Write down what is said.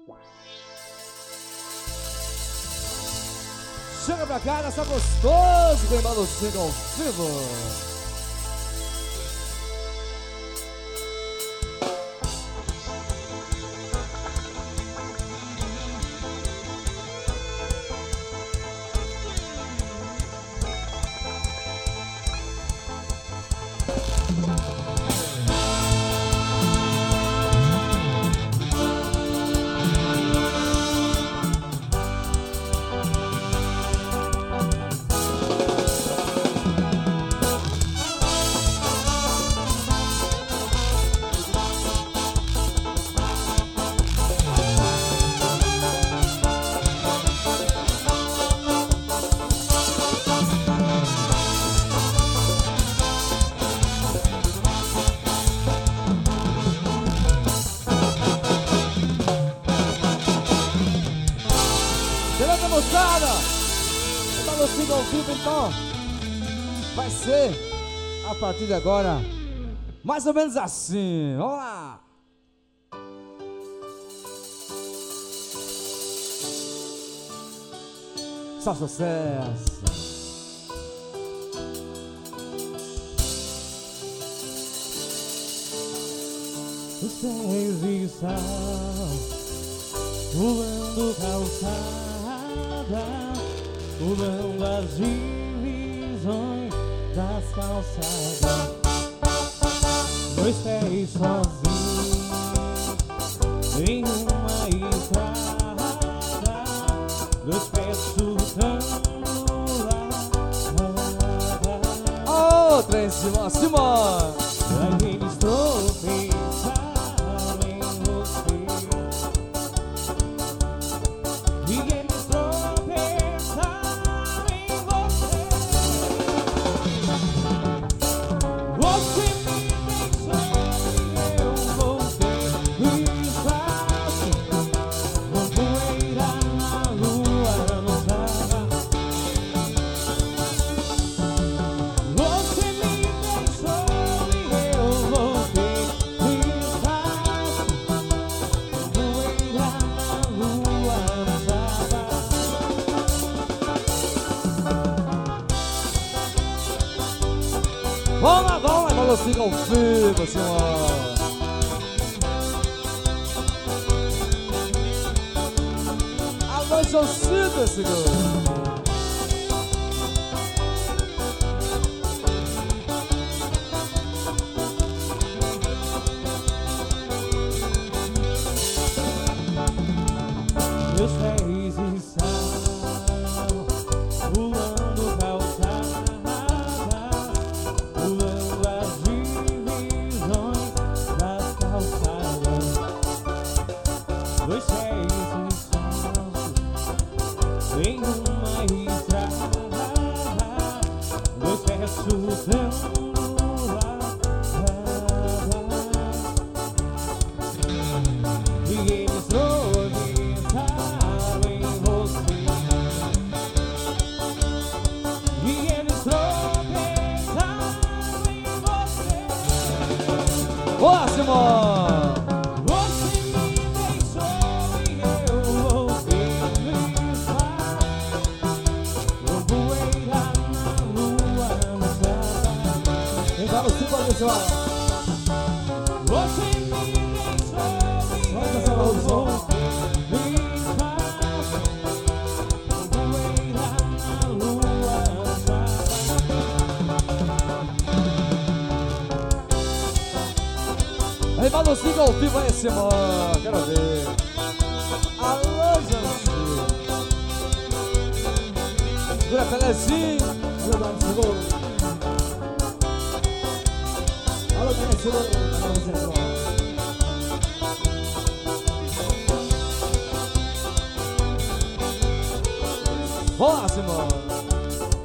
Chega pra cá, nessa gostoso, bem malucinho ao vivo. Beleza, moçada? O malucinho ao vivo, então vai ser, a partir de agora, mais ou menos assim. Vamos lá! Só sucesso! Os pés de sal pulando calçada, pulando as divisões das calçadas. Dois pés sozinhos em uma estrada, dois pés chutando lá. Ô, trem, Simão, Simão! Aí eles tropeçaram em você, e eles tropeçaram em você. Você me deixou e eu voltei do espaço, com poeira na lua no sábado. Você me deixou e eu voltei do espaço, com poeira na lua no sábado. Vamos lá, malucinho ao vivo, Simão! Alô, Jocita, senhor! Meus pés em sal, pulando calçada, pulando as divisões das calçadas. Dois pés em sal, em uma estrada, dois pés chutando lá. E eles tropeçaram em você, e eles tropeçaram em você. Boa, Simão! Você me deixou e eu voltei do espaço, com poeira na lua no sábado. Quem tá no Simão, pessoal? Você me deixou e Olha essa eu maluca. voltei do espaço, com poeira na lua no sábado. Aí, malucinho ao vivo aí, Simão! Quero ver! Alô, Jancinho! Segura, Pelezinho! Alô, Pelezinho! Vamos lá, Simão!